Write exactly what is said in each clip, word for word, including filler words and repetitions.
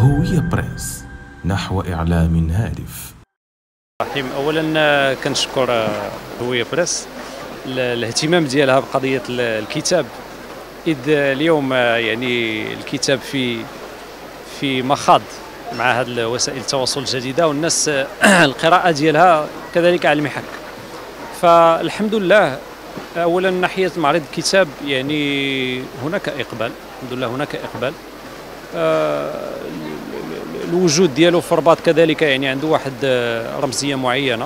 هوية بريس نحو إعلام هادف. رحيم. اولا كنشكر هوية بريس الاهتمام ديالها بقضيه الكتاب، اذ اليوم يعني الكتاب في في مخاض مع هذه وسائل التواصل الجديده، والناس القراءه ديالها كذلك على المحك. فالحمد لله اولا ناحيه معرض الكتاب يعني هناك اقبال، الحمد لله هناك اقبال. آه الوجود ديالو في الرباط كذلك يعني عنده واحد رمزيه معينه.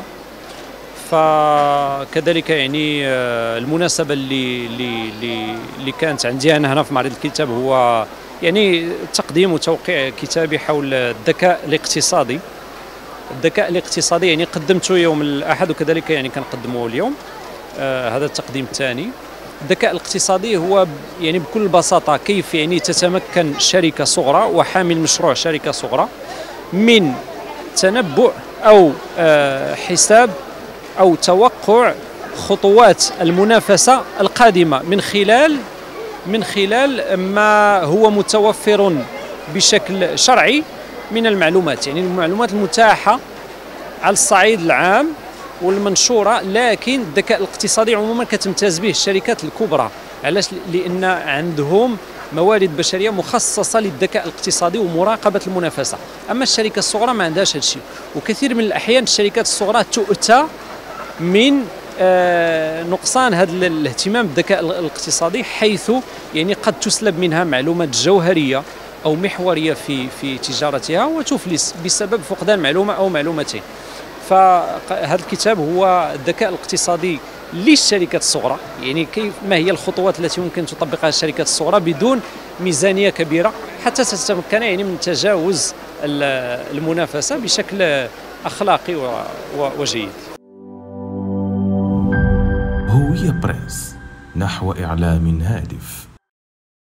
فكذلك يعني المناسبه اللي اللي اللي كانت عندي انا هنا في معرض الكتاب هو يعني تقديم وتوقيع كتابي حول الذكاء الاقتصادي. الذكاء الاقتصادي يعني قدمته يوم الاحد وكذلك يعني كنقدمه اليوم. آه هذا التقديم الثاني. الذكاء الاقتصادي هو يعني بكل بساطه كيف يعني تتمكن شركه صغرى وحامل مشروع شركه صغرى من تنبؤ او آه حساب أو توقع خطوات المنافسة القادمة من خلال من خلال ما هو متوفر بشكل شرعي من المعلومات، يعني المعلومات المتاحة على الصعيد العام والمنشورة. لكن الذكاء الاقتصادي عموما كتمتاز به الشركات الكبرى. علاش؟ لأن عندهم موارد بشريه مخصصه للذكاء الاقتصادي ومراقبه المنافسه. اما الشركه الصغرى ما عندهاش هذا الشيء، وكثير من الاحيان الشركات الصغرى تؤتى من آه نقصان هذا الاهتمام بالذكاء الاقتصادي، حيث يعني قد تسلب منها معلومات جوهريه او محوريه في في تجارتها وتفلس بسبب فقدان معلومه او معلومتين. فهذا الكتاب هو الذكاء الاقتصادي للشركات الصغرى، يعني كيف ما هي الخطوات التي يمكن تطبقها الشركات الصغرى بدون ميزانيه كبيره حتى تتمكن يعني من تجاوز المنافسه بشكل اخلاقي وجيد. هوية بريس نحو إعلام هادف.